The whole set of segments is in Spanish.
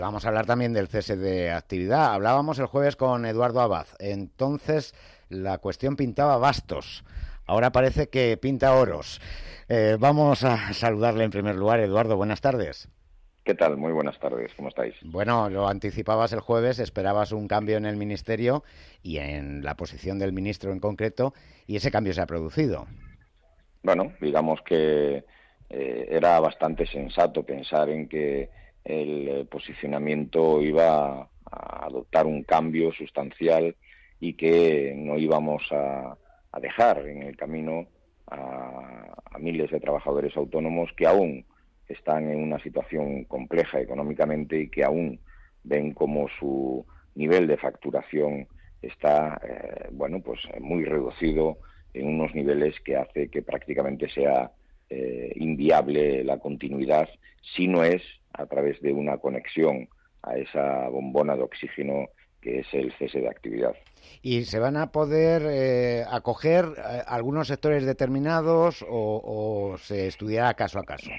Vamos a hablar también del cese de actividad. Hablábamos el jueves con Eduardo Abad. Entonces la cuestión pintaba bastos. Ahora parece que pinta oros. Vamos a saludarle en primer lugar. Eduardo, buenas tardes. ¿Qué tal? Muy buenas tardes, ¿cómo estáis? Bueno, lo anticipabas el jueves, esperabas un cambio en el ministerio y en la posición del ministro en concreto, y ese cambio se ha producido. Bueno, digamos que era bastante sensato pensar en que el posicionamiento iba a adoptar un cambio sustancial y que no íbamos a dejar en el camino a miles de trabajadores autónomos que aún están en una situación compleja económicamente y que aún ven como su nivel de facturación está pues muy reducido en unos niveles que hace que prácticamente sea inviable la continuidad si no es a través de una conexión a esa bombona de oxígeno que es el cese de actividad. ¿Y se van a poder acoger algunos sectores determinados o se estudiará caso a caso?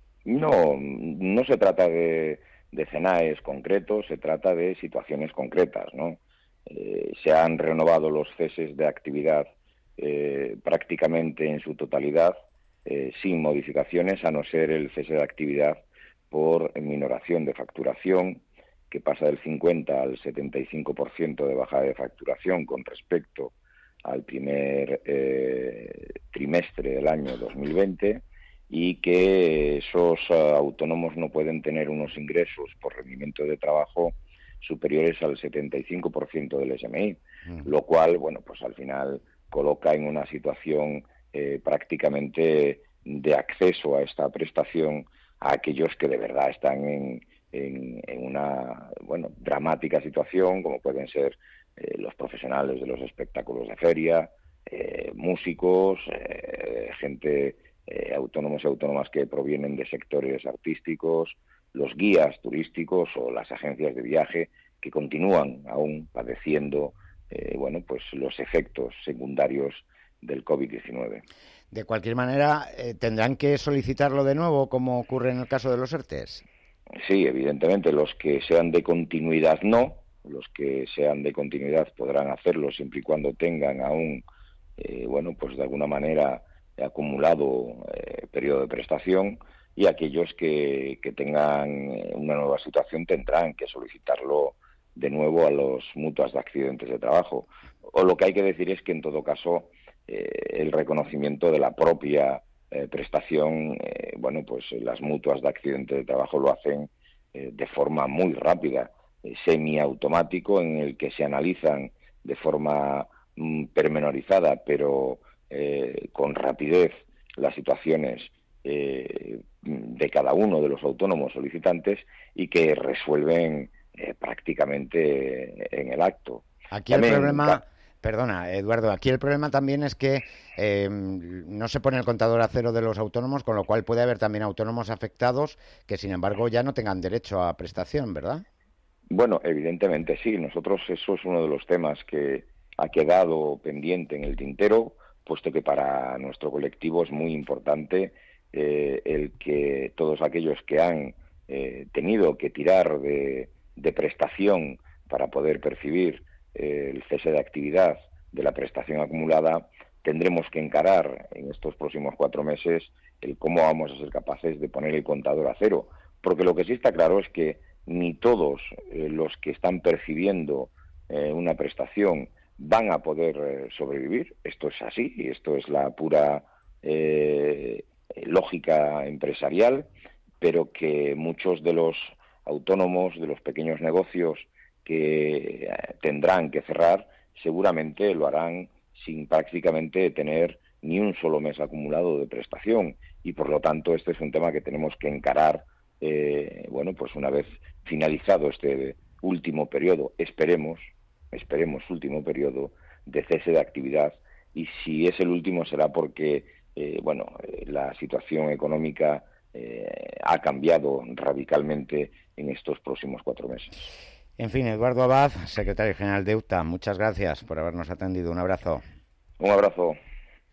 No se trata de CNAEs concretos, se trata de situaciones concretas, ¿no? Se han renovado los ceses de actividad prácticamente en su totalidad, sin modificaciones, a no ser el cese de actividad por minoración de facturación, que pasa del 50 al 75% de bajada de facturación con respecto al primer trimestre del año 2020, y que esos autónomos no pueden tener unos ingresos por rendimiento de trabajo superiores al 75% del SMI, lo cual, bueno, pues al final coloca en una situación prácticamente de acceso a esta prestación a aquellos que de verdad están en una dramática situación, como pueden ser los profesionales de los espectáculos de feria, músicos, gente, autónomos y autónomas que provienen de sectores artísticos, los guías turísticos o las agencias de viaje que continúan aún padeciendo pues los efectos secundarios del COVID-19. De cualquier manera, ¿tendrán que solicitarlo de nuevo, como ocurre en el caso de los ERTEs? Sí, evidentemente, los que sean de continuidad no, los que sean de continuidad podrán hacerlo siempre y cuando tengan aún, pues de alguna manera acumulado periodo de prestación, y aquellos que tengan una nueva situación tendrán que solicitarlo de nuevo a los mutuas de accidentes de trabajo. O lo que hay que decir es que en todo caso el reconocimiento de la propia prestación, pues las mutuas de accidentes de trabajo lo hacen de forma muy rápida, semiautomático, en el que se analizan de forma pormenorizada, pero con rapidez las situaciones de cada uno de los autónomos solicitantes y que resuelven prácticamente en el acto. Aquí el problema, perdona, Eduardo, aquí el problema también es que no se pone el contador a cero de los autónomos, con lo cual puede haber también autónomos afectados que, sin embargo, ya no tengan derecho a prestación, ¿verdad? Bueno, evidentemente sí. Nosotros eso es uno de los temas que ha quedado pendiente en el tintero, puesto que para nuestro colectivo es muy importante el que todos aquellos que han tenido que tirar de prestación para poder percibir el cese de actividad de la prestación acumulada, tendremos que encarar en estos próximos 4 meses el cómo vamos a ser capaces de poner el contador a cero, porque lo que sí está claro es que ni todos los que están percibiendo una prestación van a poder sobrevivir. Esto es así, y esto es la pura lógica empresarial, pero que muchos de los autónomos, de los pequeños negocios que tendrán que cerrar, seguramente lo harán sin prácticamente tener ni un solo mes acumulado de prestación, y por lo tanto este es un tema que tenemos que encarar pues una vez finalizado este último periodo, esperemos último periodo de cese de actividad, y si es el último será porque la situación económica ha cambiado radicalmente en estos próximos 4 meses. En fin, Eduardo Abad, secretario general de UTA, muchas gracias por habernos atendido. Un abrazo. Un abrazo.